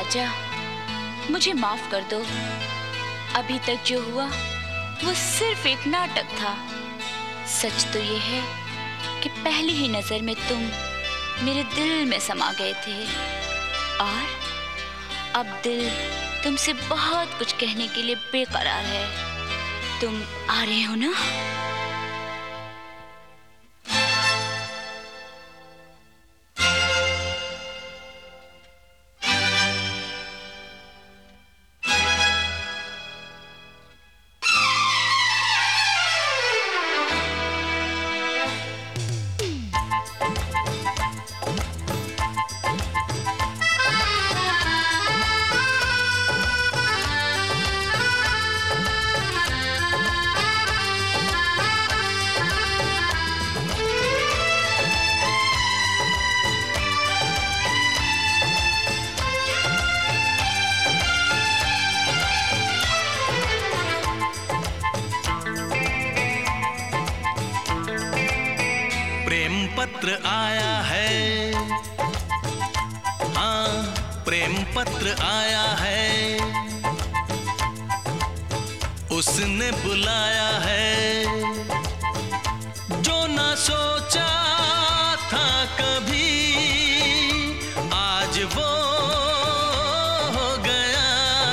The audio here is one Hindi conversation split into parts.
राजा, मुझे माफ कर दो। अभी तक जो हुआ वो सिर्फ एक नाटक था। सच तो ये है कि पहली ही नजर में तुम मेरे दिल में समा गए थे और अब दिल तुमसे बहुत कुछ कहने के लिए बेकरार है। तुम आ रहे हो ना? प्रेम पत्र आया है, हाँ प्रेम पत्र आया है, उसने बुलाया है, जो ना सोचा था कभी, आज वो हो गया,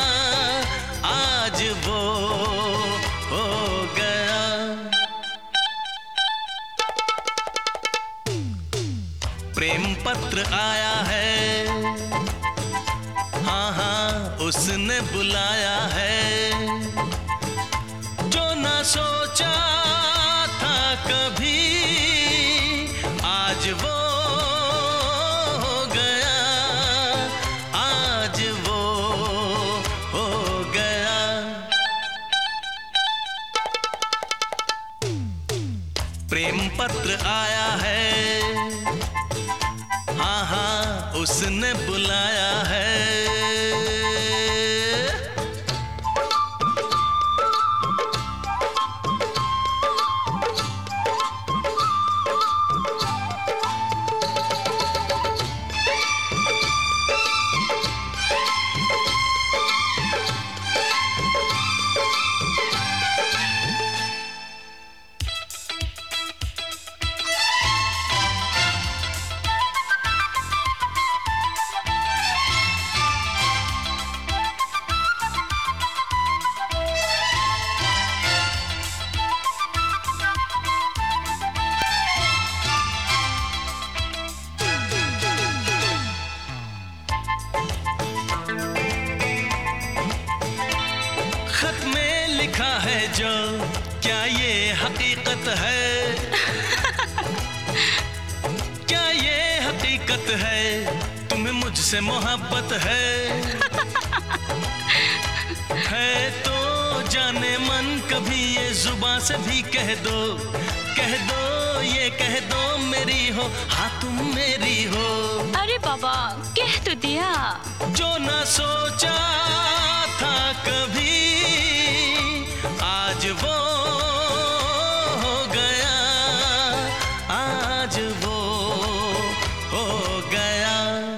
आज वो हो गया। प्रेम पत्र आया है, हाँ हाँ उसने बुलाया है, जो ना सोचा था कभी, आज वो हो गया, आज वो हो गया। प्रेम पत्र आया है, हाँ हाँ उसने बुलाया है। खत में लिखा है जो, क्या ये हकीकत है? क्या ये हकीकत है? तुम्हें मुझसे मोहब्बत है तो जाने मन कभी ये जुबान से भी कह दो, कह दो, ये कह दो मेरी हो, हाँ तुम मेरी हो। अरे बाबा, कह तो दिया। जो ना सोचा था कभी, आज वो हो गया, आज वो हो गया।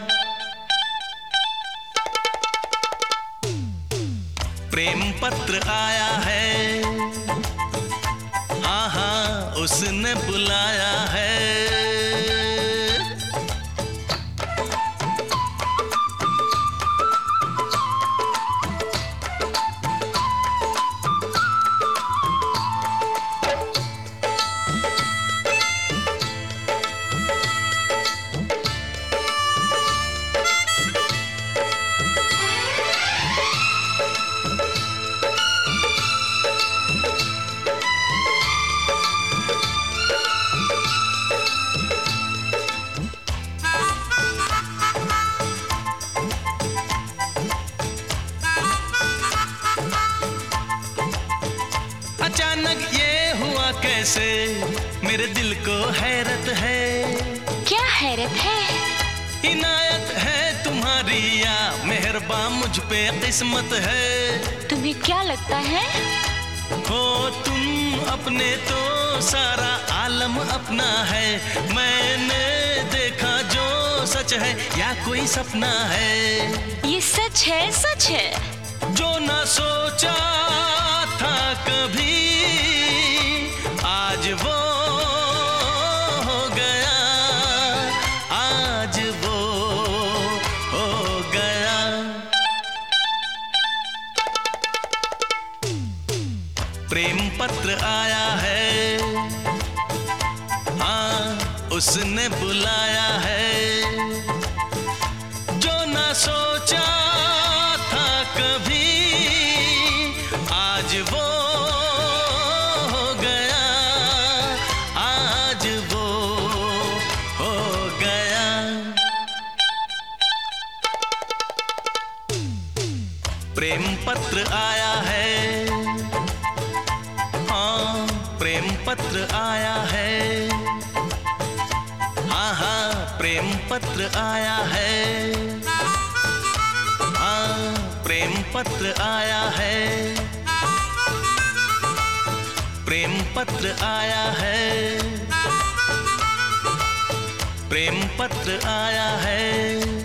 प्रेम पत्र आया है, हाँ हाँ उसने बुलाया है। अचानक ये हुआ कैसे, मेरे दिल को हैरत है। क्या हैरत है? इनायत है तुम्हारी या मेहरबान मुझ पे किस्मत है। तुम्हें क्या लगता है? हो तुम अपने तो सारा आलम अपना है, मैंने देखा जो सच है है या कोई सपना है? ये सच है जो ना सोचा था कभी आज वो हो गया, आज वो हो गया। प्रेम पत्र आया है, हाँ उसने बुलाया है। जो ना सोचा था कभी आज वो हो गया, आज वो हो गया। प्रेम पत्र आया है, हाँ प्रेम पत्र आया है, हाँ हाँ प्रेम पत्र आया है, हाँ प्रेम पत्र आया है, प्रेम पत्र आया है, प्रेम पत्र आया है।